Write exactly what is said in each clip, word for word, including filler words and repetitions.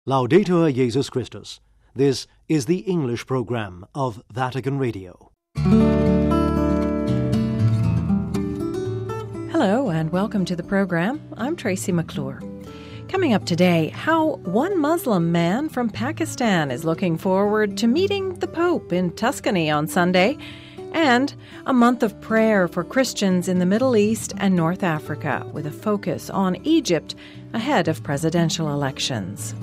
Laudetur Jesus Christus. This is the English program of Vatican Radio. Hello and welcome to the program. I'm Tracy McClure. Coming up today, how one Muslim man from Pakistan is looking forward to meeting the Pope in Tuscany on Sunday, and a month of prayer for Christians in the Middle East and North Africa with a focus on Egypt ahead of presidential elections.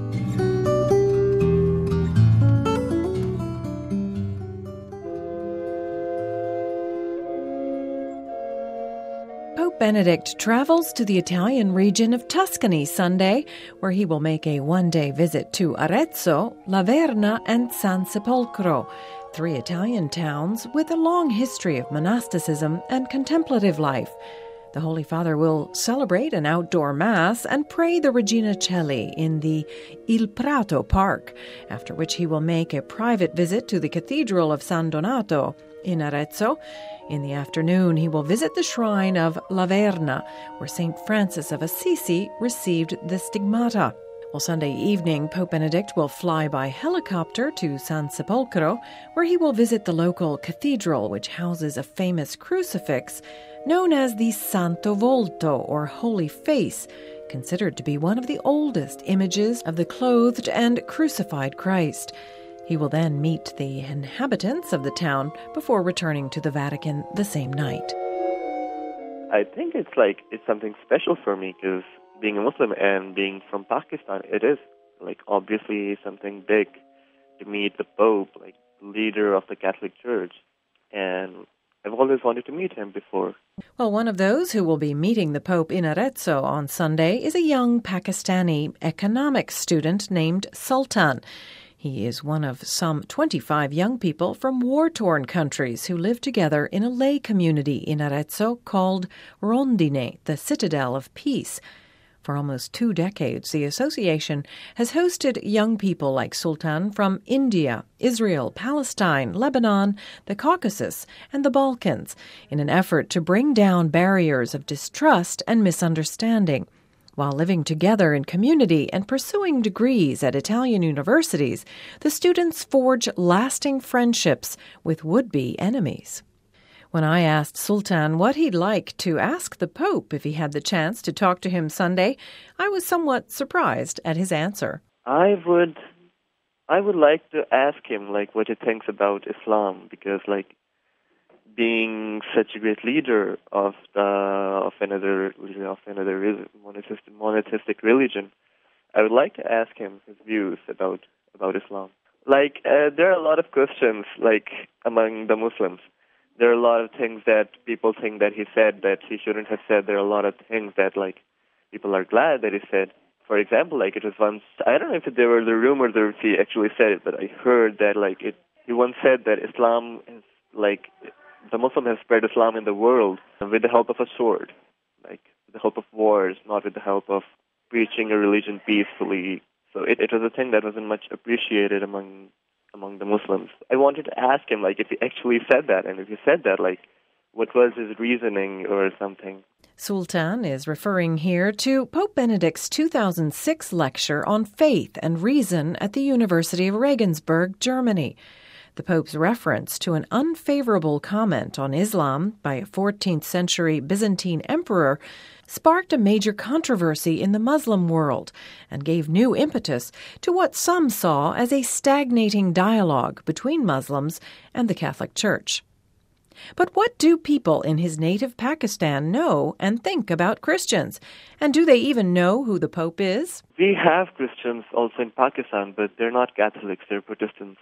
Pope Benedict travels to the Italian region of Tuscany Sunday, where he will make a one-day visit to Arezzo, Laverna, and San Sepolcro, three Italian towns with a long history of monasticism and contemplative life. The Holy Father will celebrate an outdoor Mass and pray the Regina Coeli in the Il Prato Park, after which he will make a private visit to the Cathedral of San Donato in Arezzo. In the afternoon, he will visit the shrine of Laverna, where Saint Francis of Assisi received the stigmata. Well, Sunday evening, Pope Benedict will fly by helicopter to San Sepolcro, where he will visit the local cathedral, which houses a famous crucifix known as the Santo Volto, or Holy Face, considered to be one of the oldest images of the clothed and crucified Christ. He will then meet the inhabitants of the town before returning to the Vatican the same night. I think it's like it's something special for me because being a Muslim and being from Pakistan, it is like obviously something big to meet the Pope, like leader of the Catholic Church, and I've always wanted to meet him before. Well, one of those who will be meeting the Pope in Arezzo on Sunday is a young Pakistani economics student named Sultan. He is one of some twenty-five young people from war-torn countries who live together in a lay community in Arezzo called Rondine, the Citadel of Peace. For almost two decades, the association has hosted young people like Sultan from India, Israel, Palestine, Lebanon, the Caucasus, and the Balkans in an effort to bring down barriers of distrust and misunderstanding. While living together in community and pursuing degrees at Italian universities, the students forge lasting friendships with would-be enemies. When I asked Sultan what he'd like to ask the Pope if he had the chance to talk to him Sunday, I was somewhat surprised at his answer. I would, I would like to ask him like what he thinks about Islam, because like being such a great leader of the of another of another monotheistic, monotheistic religion, I would like to ask him his views about about Islam. Like uh, there are a lot of questions like among the Muslims. There are a lot of things that people think that he said that he shouldn't have said. There are a lot of things that like people are glad that he said. For example, like it was once, I don't know if there were the rumors or if he actually said it, but I heard that like it. He once said that Islam is like the Muslim has spread Islam in the world with the help of a sword, like with the help of wars, not with the help of preaching a religion peacefully. So it, it was a thing that wasn't much appreciated among among the Muslims. I wanted to ask him, like, if he actually said that, and if he said that, like, what was his reasoning or something. Sultan is referring here to Pope Benedict's two thousand six lecture on faith and reason at the University of Regensburg, Germany. The Pope's reference to an unfavorable comment on Islam by a fourteenth century Byzantine emperor sparked a major controversy in the Muslim world and gave new impetus to what some saw as a stagnating dialogue between Muslims and the Catholic Church. But what do people in his native Pakistan know and think about Christians? And do they even know who the Pope is? We have Christians also in Pakistan, but they're not Catholics, they're Protestants.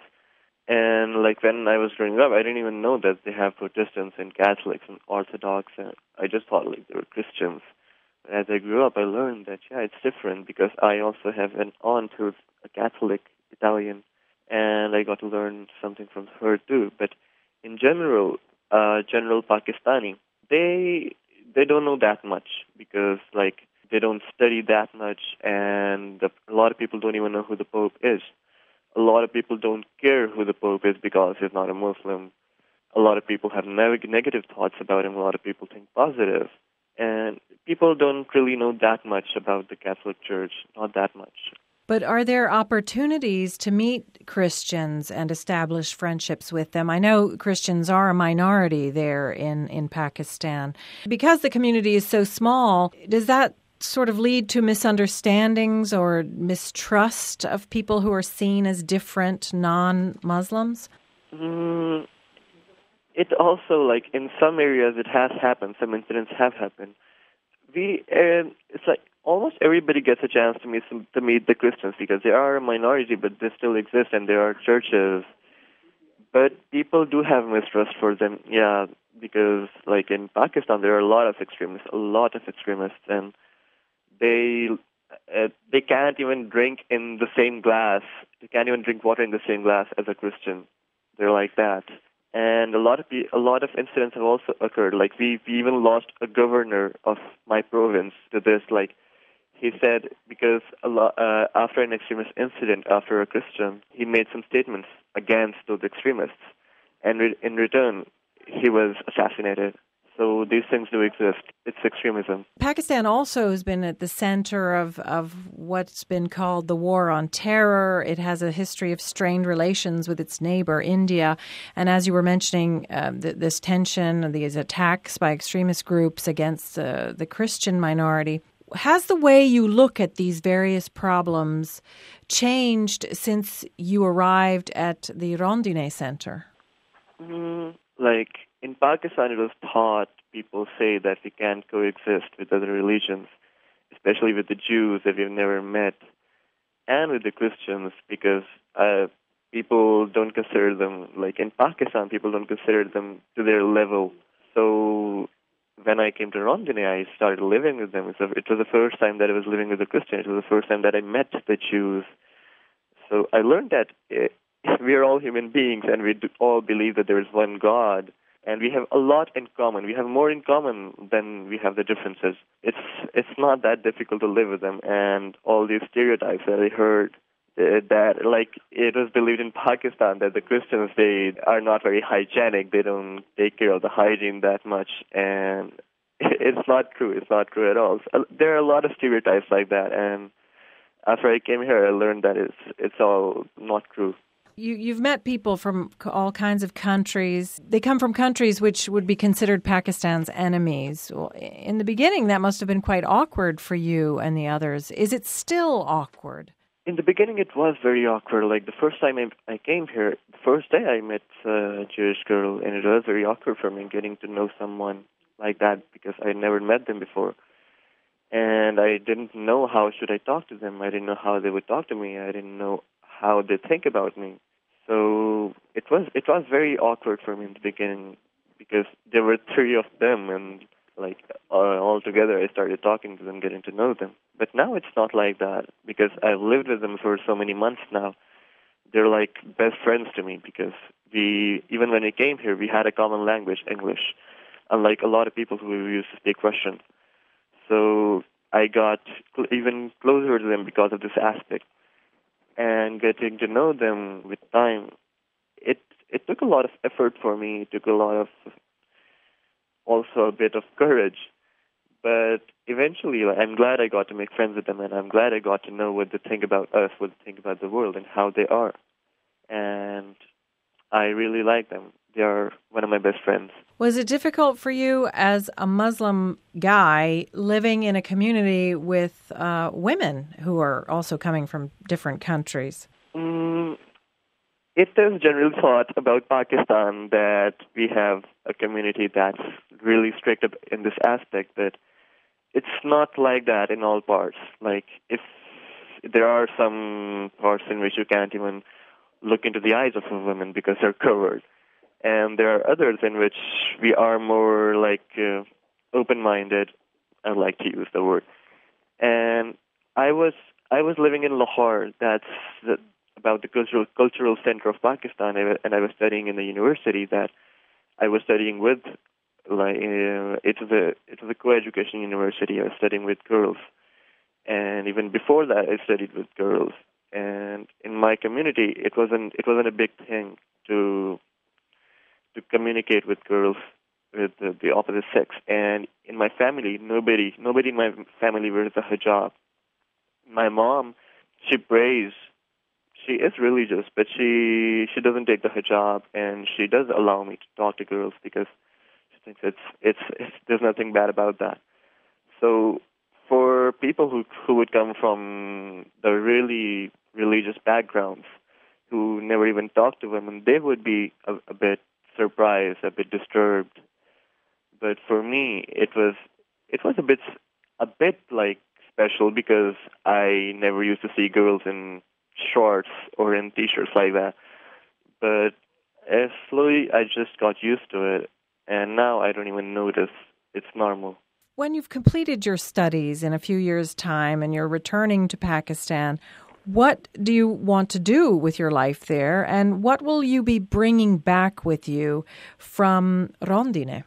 And like when I was growing up, I didn't even know that they have Protestants and Catholics and Orthodox. And I just thought like they were Christians. But as I grew up, I learned that, yeah, it's different because I also have an aunt who's a Catholic Italian, and I got to learn something from her too. But in general, uh, general Pakistani, they they don't know that much because like they don't study that much, and the, a lot of people don't even know who the Pope is. A lot of people don't care who the Pope is because he's not a Muslim. A lot of people have neg- negative thoughts about him. A lot of people think positive. And people don't really know that much about the Catholic Church, not that much. But are there opportunities to meet Christians and establish friendships with them? I know Christians are a minority there in, in Pakistan. Because the community is so small, does that sort of lead to misunderstandings or mistrust of people who are seen as different non-Muslims? Mm, it also, like, in some areas it has happened, some incidents have happened. We, uh, it's like almost everybody gets a chance to meet some, to meet the Christians because they are a minority, but they still exist and there are churches. But people do have mistrust for them, yeah, because, like, in Pakistan there are a lot of extremists, a lot of extremists, and they uh, they can't even drink in the same glass. They can't even drink water in the same glass as a Christian. They're like that. And a lot of pe- a lot of incidents have also occurred. Like we, we even lost a governor of my province to this. Like he said, because a lot, uh, after an extremist incident, after a Christian, he made some statements against those extremists, and re- in return, he was assassinated. So these things do exist. It's extremism. Pakistan also has been at the center of, of what's been called the war on terror. It has a history of strained relations with its neighbor, India. And as you were mentioning, uh, th- this tension, these attacks by extremist groups against uh, the Christian minority. Has the way you look at these various problems changed since you arrived at the Rondine Center? Mm, like... In Pakistan, it was taught, people say that we can't coexist with other religions, especially with the Jews that we've never met, and with the Christians, because uh, people don't consider them, like in Pakistan, people don't consider them to their level. So when I came to Rondine, I started living with them. It was the first time that I was living with a Christian. It was the first time that I met the Jews. So I learned that we are all human beings, and we do all believe that there is one God. And we have a lot in common. We have more in common than we have the differences. It's it's not that difficult to live with them. And all these stereotypes that I heard, uh, that like it was believed in Pakistan that the Christians, they are not very hygienic. They don't take care of the hygiene that much. And it's not true. It's not true at all. So there are a lot of stereotypes like that. And after I came here, I learned that it's it's all not true. You, you've met people from all kinds of countries. They come from countries which would be considered Pakistan's enemies. Well, in the beginning, that must have been quite awkward for you and the others. Is it still awkward? In the beginning, it was very awkward. Like the first time I, I came here, the first day I met a Jewish girl, and it was very awkward for me getting to know someone like that because I had never met them before. And I didn't know how should I talk to them. I didn't know how they would talk to me. I didn't know how they think about me. So it was it was very awkward for me in the beginning because there were three of them, and like uh, all together I started talking to them, getting to know them. But now it's not like that because I've lived with them for so many months now. They're like best friends to me because we even when we came here we had a common language, English, unlike a lot of people who used to speak Russian. So I got cl- even closer to them because of this aspect. And getting to know them with time, it it took a lot of effort for me. It took a lot of, also a bit of courage. But eventually, I'm glad I got to make friends with them, and I'm glad I got to know what they think about us, what they think about the world, and how they are. And I really like them. They are one of my best friends. Was it difficult for you as a Muslim guy living in a community with uh, women who are also coming from different countries? Mm, it is generally thought about Pakistan that we have a community that's really strict in this aspect, but it's not like that in all parts. Like, if there are some parts in which you can't even look into the eyes of a woman because they're covered. And there are others in which we are more like uh, open-minded. I like to use the word. And I was I was living in Lahore. That's the, about the cultural cultural center of Pakistan, and I was studying in the university that I was studying with. Like uh, it was a it was a co-education university. I was studying with girls, and even before that, I studied with girls. And in my community, it wasn't it wasn't a big thing to. to communicate with girls with the, the opposite sex. And in my family, nobody nobody in my family wears a hijab. My mom, she prays. She is religious, but she she doesn't take the hijab, and she does allow me to talk to girls because she thinks it's it's, it's there's nothing bad about that. So for people who who would come from the really religious backgrounds, who never even talk to women, they would be a, a bit surprised, a bit disturbed. But for me, it was it was a bit a bit like special because I never used to see girls in shorts or in t-shirts like that. But as slowly I just got used to it, and now I don't even notice. It's normal. When you've completed your studies in a few years' time and you're returning to Pakistan, what do you want to do with your life there, and what will you be bringing back with you from Rondine?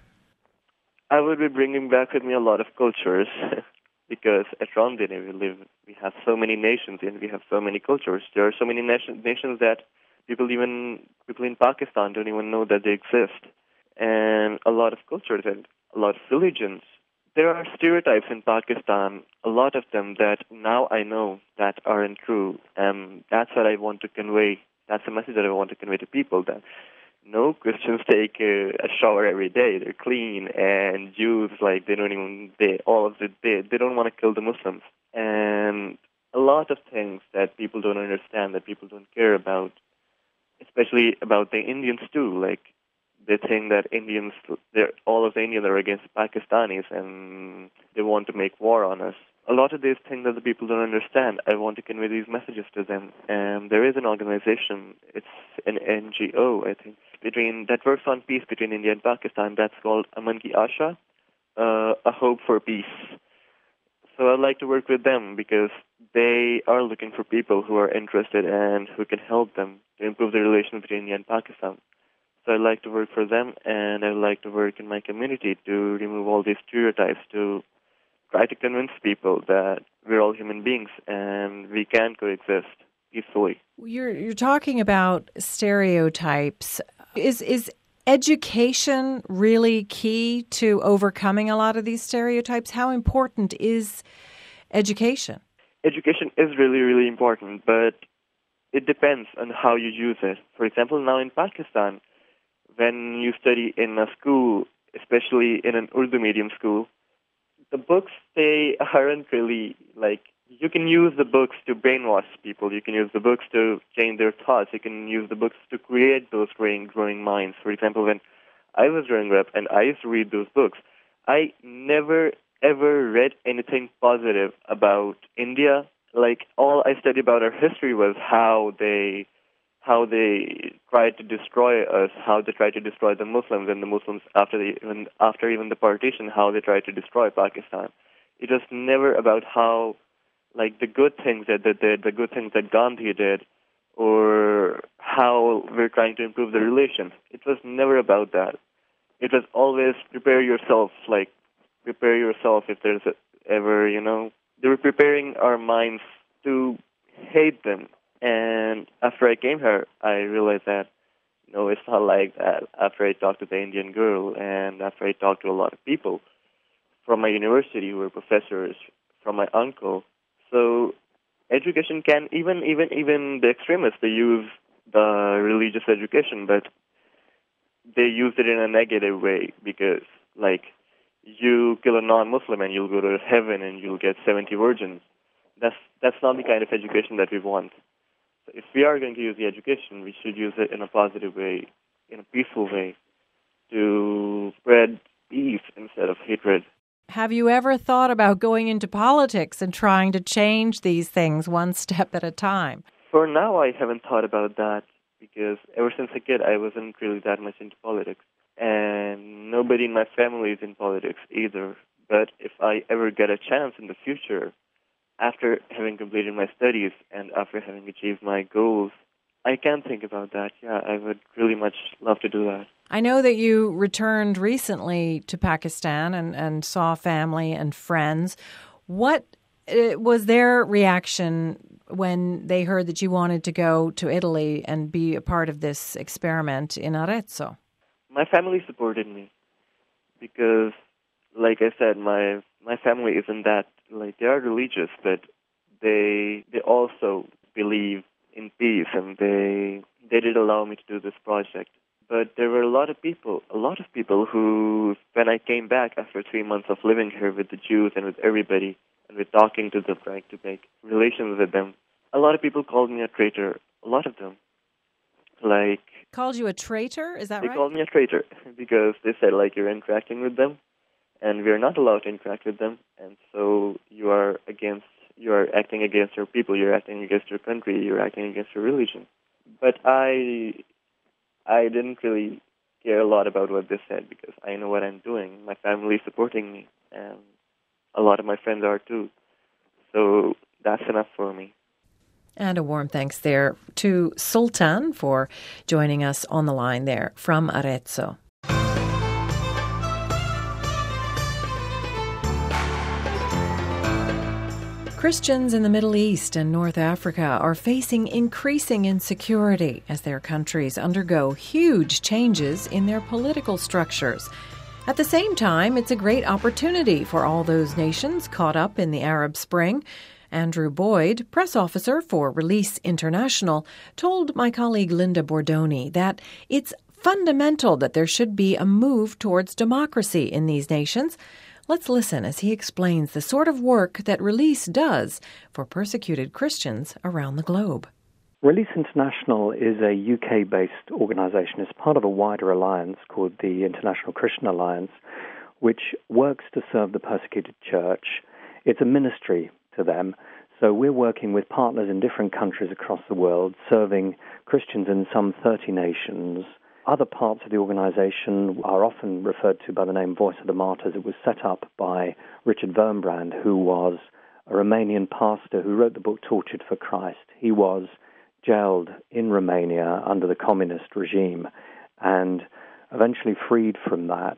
I would be bringing back with me a lot of cultures because at Rondine we live, we have so many nations and we have so many cultures. There are so many nation, nations that people even people in Pakistan don't even know that they exist, and a lot of cultures and a lot of religions. There are stereotypes in Pakistan, a lot of them that now I know that aren't true, and that's what I want to convey. That's the message that I want to convey to people, that no, Christians take a, a shower every day. They're clean, and Jews, like, they don't even, they, all of the, they, they don't want to kill the Muslims. And a lot of things that people don't understand, that people don't care about, especially about the Indians too, like, they think that Indians, they're, all of the Indians are against Pakistanis and they want to make war on us. A lot of these things that the people don't understand, I want to convey these messages to them. And there is an organization, it's an N G O, I think, between that works on peace between India and Pakistan. That's called Aman Ki Asha, uh, A Hope for Peace. So I'd like to work with them because they are looking for people who are interested and who can help them to improve the relations between India and Pakistan. So I'd like to work for them, and I'd like to work in my community to remove all these stereotypes, to try to convince people that we're all human beings and we can coexist peacefully. You're you're talking about stereotypes. Is is education really key to overcoming a lot of these stereotypes? How important is education? Education is really, really important, but it depends on how you use it. For example, now in Pakistan, when you study in a school, especially in an Urdu medium school, the books, they aren't really, like, you can use the books to brainwash people. You can use the books to change their thoughts. You can use the books to create those growing, growing minds. For example, when I was growing up and I used to read those books, I never, ever read anything positive about India. Like, all I studied about our history was how they how they tried to destroy us, how they tried to destroy the Muslims, and the Muslims after the even after even the partition, how they tried to destroy Pakistan. It was never about how, like, the good things that they did, the good things that Gandhi did, or how we're trying to improve the relations. It was never about that. It was always prepare yourself, like, prepare yourself if there's a, ever, you know. They were preparing our minds to hate them. And after I came here, I realized that, no, it's not like that. After I talked to the Indian girl, and after I talked to a lot of people from my university who were professors, from my uncle, so education can, even even even the extremists, they use the religious education, but they use it in a negative way because, like, you kill a non-Muslim and you'll go to heaven and you'll get seventy virgins. That's that's not the kind of education that we want. So if we are going to use the education, we should use it in a positive way, in a peaceful way, to spread peace instead of hatred. Have you ever thought about going into politics and trying to change these things one step at a time? For now, I haven't thought about that because ever since a kid, I wasn't really that much into politics. And nobody in my family is in politics either. But if I ever get a chance in the future, after having completed my studies and after having achieved my goals, I can think about that. Yeah, I would really much love to do that. I know that you returned recently to Pakistan and, and saw family and friends. What uh, was their reaction when they heard that you wanted to go to Italy and be a part of this experiment in Arezzo? My family supported me because, like I said, my my family isn't that, like, they are religious, but they they also believe in peace, and they they did allow me to do this project. But there were a lot of people, a lot of people who, when I came back after three months of living here with the Jews and with everybody, and with talking to them, trying to make relations with them, a lot of people called me a traitor. A lot of them, like called you a traitor. Is that they right? They called me a traitor because they said, like, you're interacting with them, and we're not allowed to interact with them, and so you are against, you are acting against your people, you're acting against your country, you're acting against your religion. But I, I didn't really care a lot about what they said because I know what I'm doing. My family is supporting me, and a lot of my friends are too. So that's enough for me. And a warm thanks there to Sultan for joining us on the line there from Arezzo. Christians in the Middle East and North Africa are facing increasing insecurity as their countries undergo huge changes in their political structures. At the same time, it's a great opportunity for all those nations caught up in the Arab Spring. Andrew Boyd, press officer for Release International, told my colleague Linda Bordoni that it's fundamental that there should be a move towards democracy in these nations. Let's listen as he explains the sort of work that Release does for persecuted Christians around the globe. Release International is a U K-based organization. It's part of a wider alliance called the International Christian Alliance, which works to serve the persecuted church. It's a ministry to them. So we're working with partners in different countries across the world, serving Christians in some thirty nations. Other parts of the organization are often referred to by the name Voice of the Martyrs. It was set up by Richard Wurmbrand, who was a Romanian pastor who wrote the book Tortured for Christ. He was jailed in Romania under the communist regime and eventually freed from that.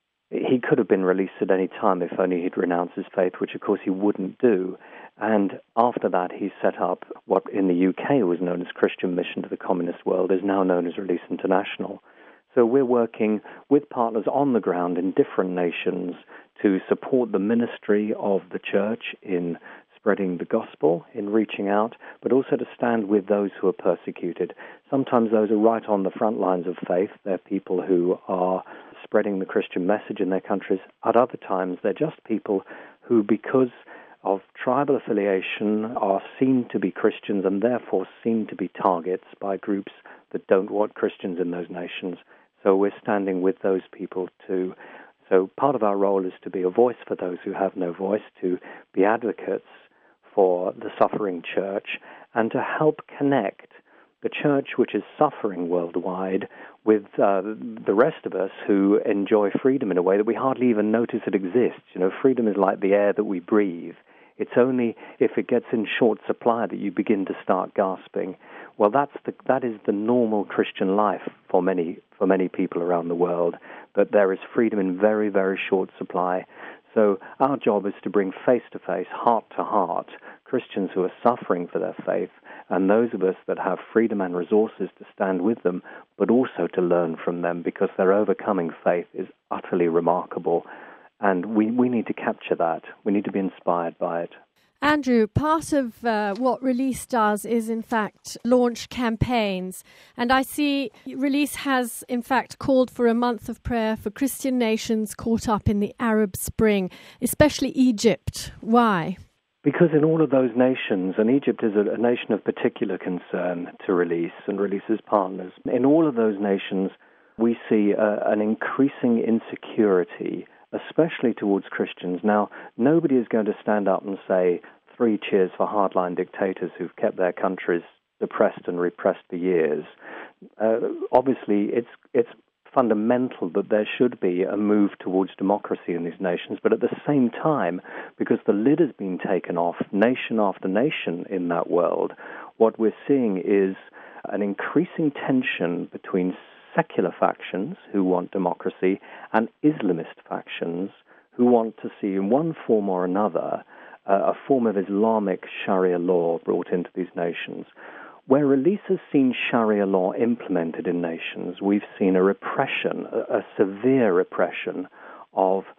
He could have been released at any time if only he'd renounced his faith, which of course he wouldn't do. And after that, he set up what in the U K was known as Christian Mission to the Communist World, is now known as Release International. So we're working with partners on the ground in different nations to support the ministry of the church in spreading the gospel, in reaching out, but also to stand with those who are persecuted. Sometimes those are right on the front lines of faith. They're people who are spreading the Christian message in their countries. At other times, they're just people who, because of tribal affiliation, are seen to be Christians and therefore seen to be targets by groups that don't want Christians in those nations. So we're standing with those people too. So part of our role is to be a voice for those who have no voice, to be advocates for the suffering church, and to help connect the church, which is suffering worldwide, with uh, the rest of us who enjoy freedom in a way that we hardly even notice it exists. You know, freedom is like the air that we breathe. It's only if it gets in short supply that you begin to start gasping. Well, that's the, that is the normal Christian life for many for many people around the world, that there is freedom in very, very short supply. So our job is to bring face-to-face, heart-to-heart, Christians who are suffering for their faith, and those of us that have freedom and resources to stand with them, but also to learn from them, because their overcoming faith is utterly remarkable. And we, we need to capture that. We need to be inspired by it. Andrew, part of uh, what Release does is, in fact, launch campaigns. And I see Release has, in fact, called for a month of prayer for Christian nations caught up in the Arab Spring, especially Egypt. Why? Because in all of those nations, and Egypt is a, a nation of particular concern to Release and Release's partners, in all of those nations we see uh, an increasing insecurity, especially towards Christians. Now, nobody is going to stand up and say, three cheers for hardline dictators who've kept their countries depressed and repressed for years. Uh, obviously, it's it's fundamental that there should be a move towards democracy in these nations, but at the same time, because the lid has been taken off nation after nation in that world, what we're seeing is an increasing tension between secular factions who want democracy and Islamist factions who want to see in one form or another uh, a form of Islamic Sharia law brought into these nations. Where Release has seen Sharia law implemented in nations, we've seen a repression, a, a severe repression of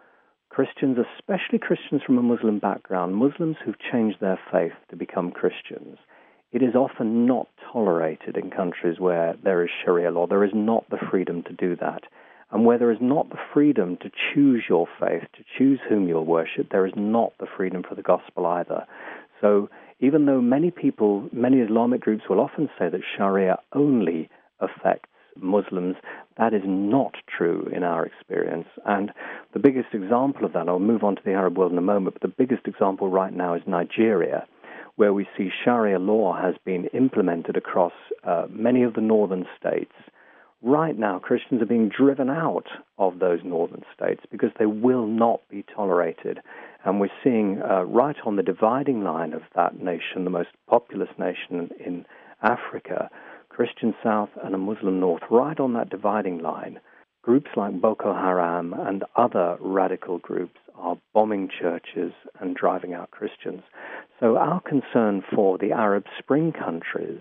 Christians, especially Christians from a Muslim background, Muslims who've changed their faith to become Christians, it is often not tolerated in countries where there is Sharia law. There is not the freedom to do that. And where there is not the freedom to choose your faith, to choose whom you'll worship, there is not the freedom for the gospel either. So even though many people, many Islamic groups will often say that Sharia only affects Muslims, that is not true in our experience. And the biggest example of that, I'll move on to the Arab world in a moment, but the biggest example right now is Nigeria, where we see Sharia law has been implemented across uh, many of the northern states. Right now, Christians are being driven out of those northern states because they will not be tolerated. And we're seeing uh, right on the dividing line of that nation, the most populous nation in Africa, Christian South and a Muslim North, right on that dividing line, groups like Boko Haram and other radical groups are bombing churches and driving out Christians. So our concern for the Arab Spring countries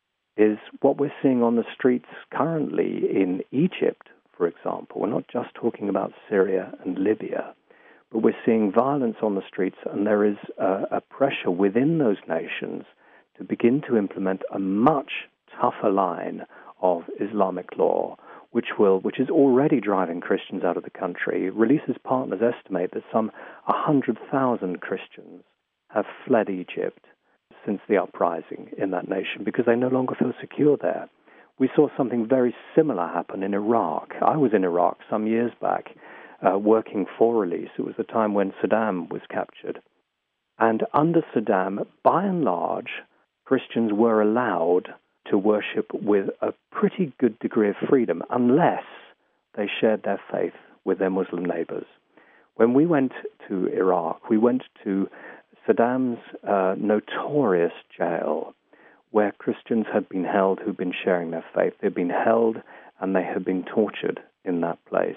is what we're seeing on the streets currently in Egypt, for example. We're not just talking about Syria and Libya, but we're seeing violence on the streets, and there is a, a pressure within those nations to begin to implement a much tougher line of Islamic law, which will, which is already driving Christians out of the country. Release's partners estimate that some one hundred thousand Christians have fled Egypt since the uprising in that nation because they no longer feel secure there. We saw something very similar happen in Iraq. I was in Iraq some years back uh, working for Release. It was the time when Saddam was captured. And under Saddam, by and large, Christians were allowed to worship with a pretty good degree of freedom unless they shared their faith with their Muslim neighbors. When we went to Iraq, we went to Saddam's uh, notorious jail where Christians had been held who'd been sharing their faith. They'd been held and they had been tortured in that place.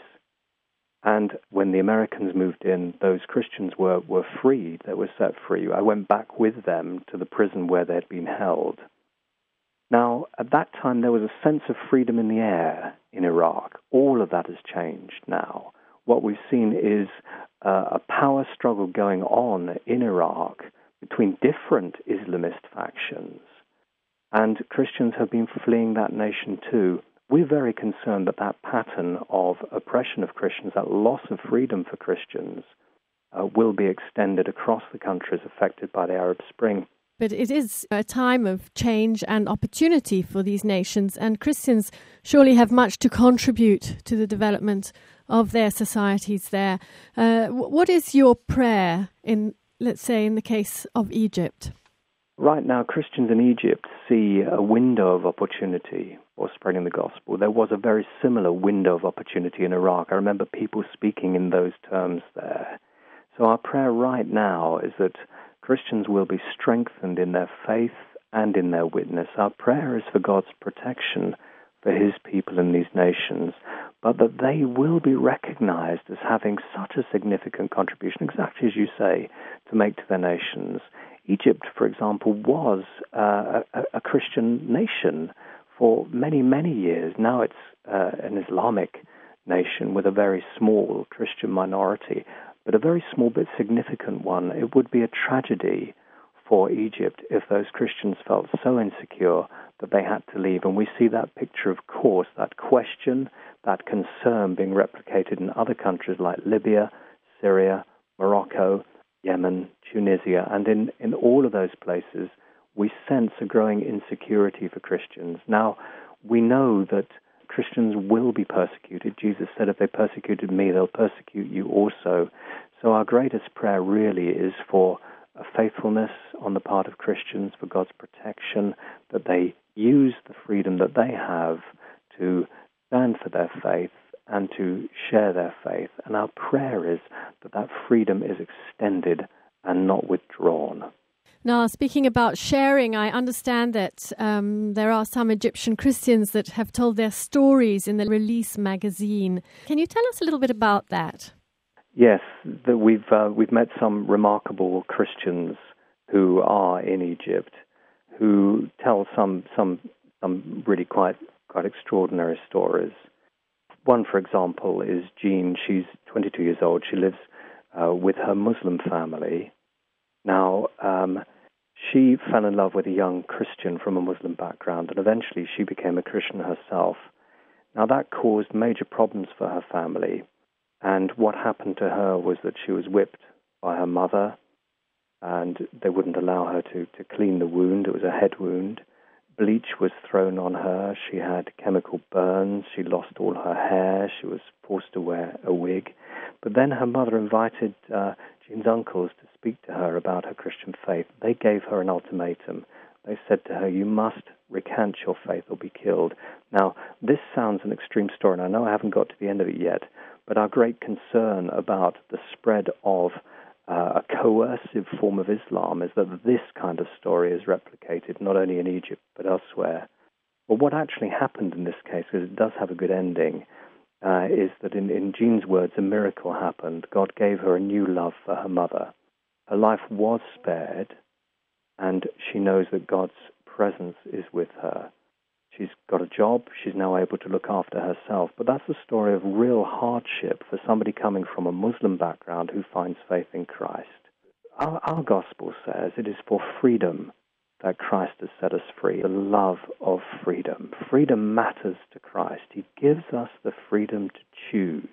And when the Americans moved in, those Christians were, were freed. They were set free. I went back with them to the prison where they'd been held. Now, at that time, there was a sense of freedom in the air in Iraq. All of that has changed now. What we've seen is uh, a power struggle going on in Iraq between different Islamist factions, and Christians have been fleeing that nation too. We're very concerned that that pattern of oppression of Christians, that loss of freedom for Christians, uh, will be extended across the countries affected by the Arab Spring. But it is a time of change and opportunity for these nations, and Christians surely have much to contribute to the development of their societies there. Uh, what is your prayer in, let's say, in the case of Egypt? Right now, Christians in Egypt see a window of opportunity for spreading the gospel. There was a very similar window of opportunity in Iraq. I remember people speaking in those terms there. So our prayer right now is that Christians will be strengthened in their faith and in their witness. Our prayer is for God's protection for his people in these nations, but that they will be recognized as having such a significant contribution, exactly as you say, to make to their nations. Egypt, for example, was uh, a, a Christian nation for many, many years. Now it's uh, an Islamic nation with a very small Christian minority, but a very small but significant one. It would be a tragedy for Egypt if those Christians felt so insecure that they had to leave. And we see that picture, of course, that question, that concern being replicated in other countries like Libya, Syria, Morocco, Yemen, Tunisia, and in, in all of those places, we sense a growing insecurity for Christians. Now, we know that Christians will be persecuted. Jesus said, if they persecuted me, they'll persecute you also. So our greatest prayer really is for a faithfulness on the part of Christians, for God's protection, that they use the freedom that they have to stand for their faith and to share their faith. And our prayer is that that freedom is extended and not withdrawn. Now, speaking about sharing, I understand that um, there are some Egyptian Christians that have told their stories in the Release magazine. Can you tell us a little bit about that? Yes, the, we've uh, we've met some remarkable Christians who are in Egypt, who tell some some some really quite quite extraordinary stories. One, for example, is Jean. She's twenty-two years old. She lives uh, with her Muslim family. Now, um, she fell in love with a young Christian from a Muslim background, and eventually she became a Christian herself. Now, that caused major problems for her family, and what happened to her was that she was whipped by her mother, and they wouldn't allow her to, to clean the wound. It was a head wound. Bleach was thrown on her. She had chemical burns. She lost all her hair. She was forced to wear a wig. But then her mother invited uh, Jean's uncles to speak to her about her Christian faith. They gave her an ultimatum. They said to her, you must recant your faith or be killed. Now, this sounds an extreme story, and I know I haven't got to the end of it yet, but our great concern about the spread of uh, a coercive form of Islam is that this kind of story is replicated not only in Egypt but elsewhere. Well, what actually happened in this case, because it does have a good ending, uh, is that in, in Jean's words, a miracle happened. God gave her a new love for her mother. Her life was spared, and she knows that God's presence is with her. She's got a job. She's now able to look after herself. But that's a story of real hardship for somebody coming from a Muslim background who finds faith in Christ. Our, our gospel says it is for freedom that Christ has set us free, the love of freedom. Freedom matters to Christ. He gives us the freedom to choose.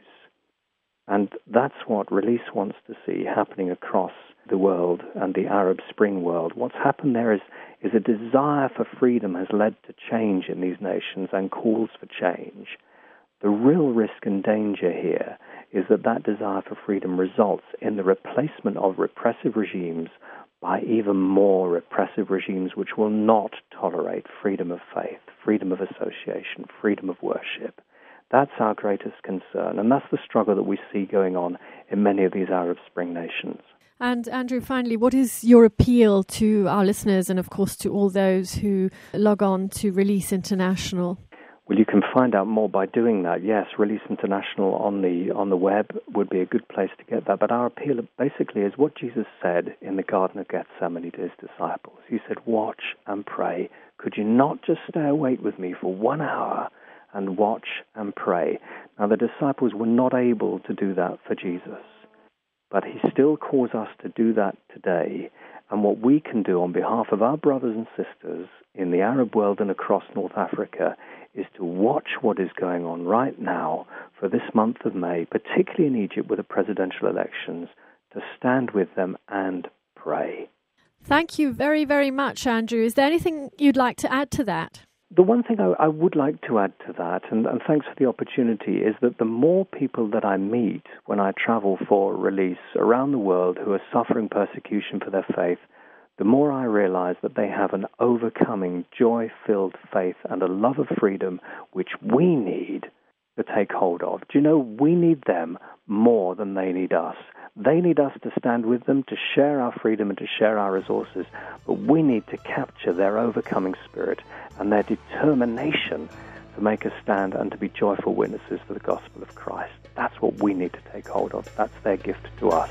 And that's what Release wants to see happening across the world and the Arab Spring world. What's happened there is, is a desire for freedom has led to change in these nations and calls for change. The real risk and danger here is that that desire for freedom results in the replacement of repressive regimes by even more repressive regimes which will not tolerate freedom of faith, freedom of association, freedom of worship. That's our greatest concern, and that's the struggle that we see going on in many of these Arab Spring nations. And Andrew, finally, what is your appeal to our listeners and, of course, to all those who log on to Release International? Well, you can find out more by doing that. Yes, Release International on the on the web would be a good place to get that. But our appeal basically is what Jesus said in the Garden of Gethsemane to his disciples. He said, watch and pray. Could you not just stay awake with me for one hour and watch and pray? Now, the disciples were not able to do that for Jesus, but he still calls us to do that today. And what we can do on behalf of our brothers and sisters in the Arab world and across North Africa is to watch what is going on right now for this month of May, particularly in Egypt with the presidential elections, to stand with them and pray. Thank you very, very much, Andrew. Is there anything you'd like to add to that? The one thing I, I would like to add to that, and, and thanks for the opportunity, is that the more people that I meet when I travel for Release around the world who are suffering persecution for their faith, the more I realize that they have an overcoming, joy-filled faith and a love of freedom which we need to take hold of. Do you know, we need them more than they need us. They need us to stand with them, to share our freedom and to share our resources, but we need to capture their overcoming spirit and their determination to make a stand and to be joyful witnesses for the gospel of Christ. That's what we need to take hold of. That's their gift to us.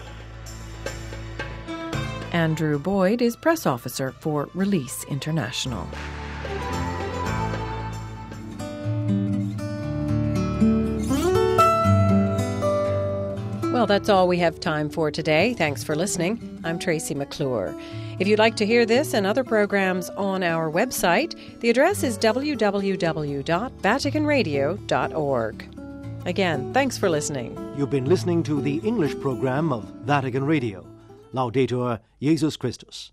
Andrew Boyd is press officer for Release International. Well, that's all we have time for today. Thanks for listening. I'm Tracy McClure. If you'd like to hear this and other programs on our website, the address is w w w dot vatican radio dot org. Again, thanks for listening. You've been listening to the English program of Vatican Radio. Laudetur Jesus Christus.